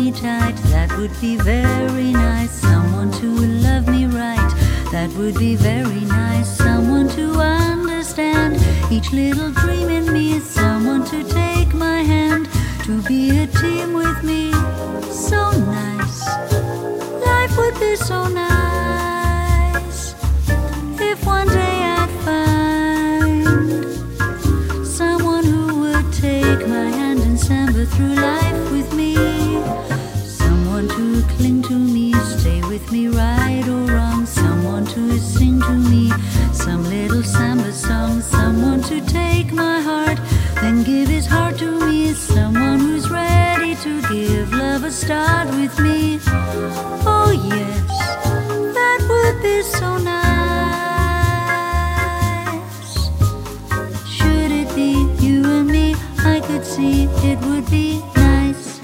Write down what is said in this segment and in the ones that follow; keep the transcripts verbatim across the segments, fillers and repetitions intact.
me tight, that would be very nice. Someone to love me right, that would be very nice. Someone to understand each little dream in me. Someone to take my hand, to be a team with me. So nice, life would be so nice if one day I'd find someone who would take my hand and samba through life with me. Someone to cling to me, stay with me right or wrong. Someone to sing to me some little samba song. Someone to take my heart, then give his heart to me. Someone who's ready to give love a start with me. Oh yes, that would be so nice. Should it be you and me, I could see it would be nice.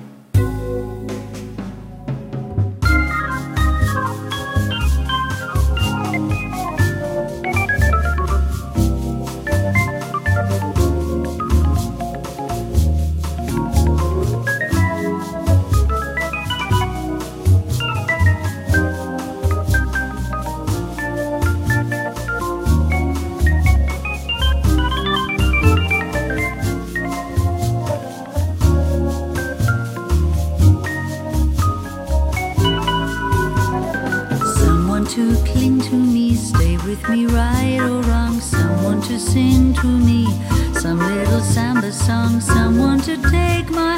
To cling to me, stay with me right or wrong. Someone to sing to me some little samba song. Someone to take my